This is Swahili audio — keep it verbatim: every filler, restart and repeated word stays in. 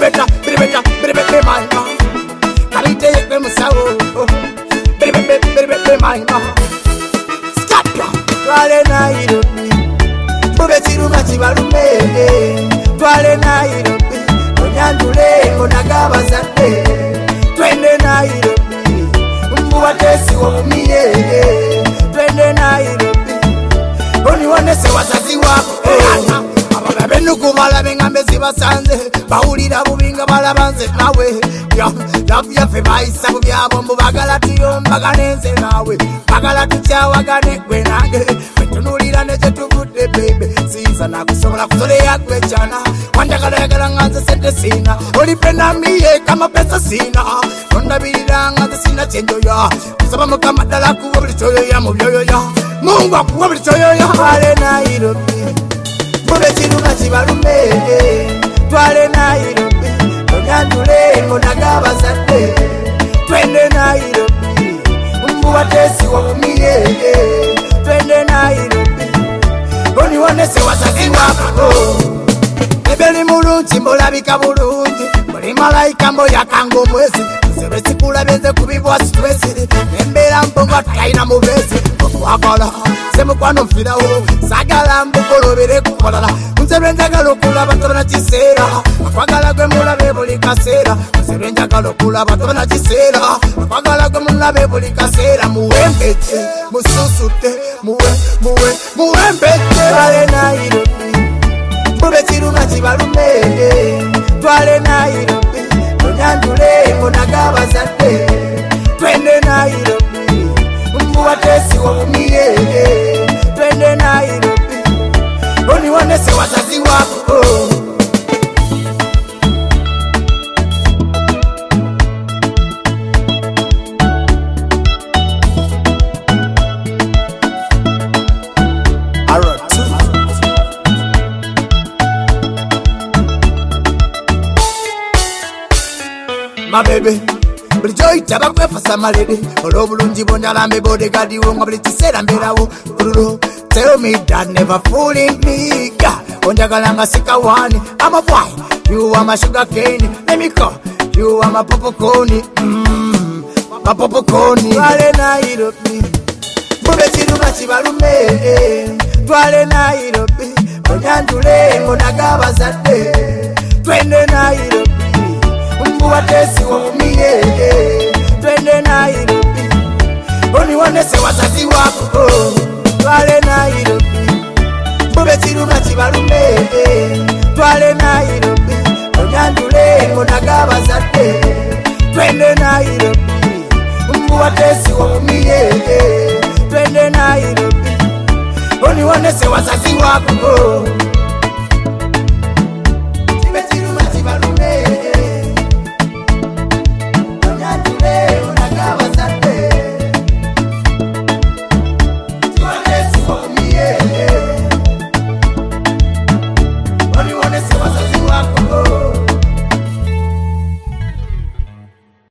biribeta, biribeta, biribeta, maima. Kalite yekwe musawo. Biribeta, biribeta, maima. Stop ya. Twale Nairobi. Mube chiruma chibalume. Twale Nairobi. Onyandule onagaba zate. Twende Nairobi. Mbuwa tesi wamumiye. Twende Nairobi. Oni wanese wazazi wako. Benuku bala bengambe zibasanze bawulira bubinga bala banze nawe ya ya fe baisa bubyabo mbagala tuyombagane nawe bagala tucyawagane gwe nange betunulira neje tuvude baby siza nakusobola kuzole yakwe cyana wanjagala yagala nganze sente sina oli pena miye kama pesa sina ondabirira nganze sina chenjo ya kusaba mukama dala kuwa bichoyo ya mubyoyo ya Mungu akuwa bichoyo ya Twale Nairobi. Mube chiruma chibalume. Twale Nairobi. Onyandule onagaba zate. Twende Nairobi. Mbuwa tesi wamumiye. Twende Nairobi. Oni wanese wazazi wako. Ebeli mulungi mulabika bulungi. Muli malaika mboya kango mwezi. Sebe sikula benze kubibwa stress. Embera mbonga tkaina mubezi. Wakola semu kwano mfirawo sagala mbukolobere kukolala nzebenja galokula batobana kisera akwagala gwe mulabe buli kasera nzebenja galokula batobana kisera akwagala gwe mulabe buli kasera muwembeje mususute muwe muwe muwembeje Twale Nairobi. Mube chiruma chibalume. Twale Nairobi. Onyandule onagaba zate. Twende Nairobi. Mbuwa tesi wamumiye. Twende Nairobi. Oni wanese wazazi wako. My baby. Bulijoyi tabakwefasa malede olw'obulungi bw'ondalambe bodegaadi wo nga buli kiseera mbeerawo ululu. Tell me that never fooling me God onjagala nga sikawani I'm a boy, you are my sugar cane. Let me go, you are my popcorn. Mmm, my popcorn. Twale Nairobi. Mube chiruma chibalume. Twale Nairobi. Onyandule onagaba zate. Twende Nairobi. Mbuwa tesi wamumiye. Twende Nairobi. Oni wanese wazazi wako. Twale Nairobi. Mube chiruma chibalume. Twale Nairobi. Onyandule onagaba zate. Twende Nairobi. Mbuwa tesi wamumiye. Twende Nairobi. Oni wanese wazazi wako.